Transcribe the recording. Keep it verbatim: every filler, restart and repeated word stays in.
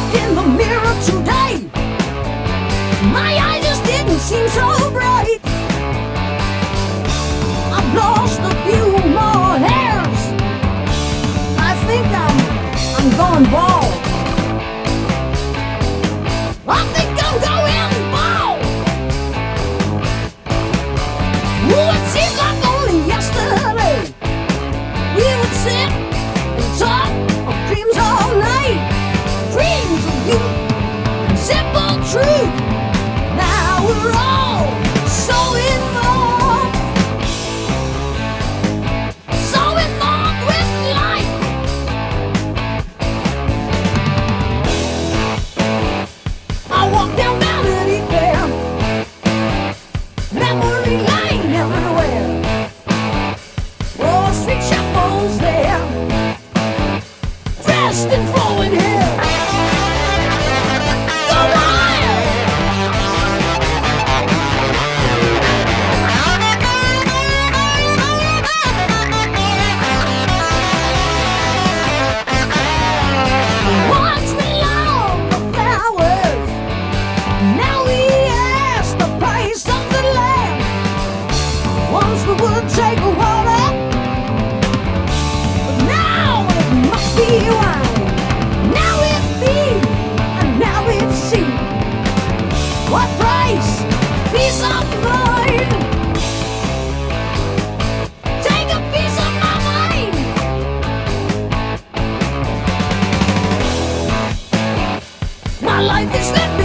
looked in the mirror today, my eyes just didn't seem so bright. I've lost a few more hairs. I think I'm, I'm going bald. I think I'm going bald. Ooh, it seems like only yesterday we would sit and talk of dreams all night. Dreams of you and simple truth. Now we're all so involved, so involved with life. I walk down Melody Fair, memory lane everywhere. Wall Street shuffles there, dressed in flowing hair. Go wild! Once we loved the flowers, now we ask the price of the land. Once we would take water, but now it must be wine. Now it be, and now it see. What price? Peace of mind. Take a piece of my mind. My life is that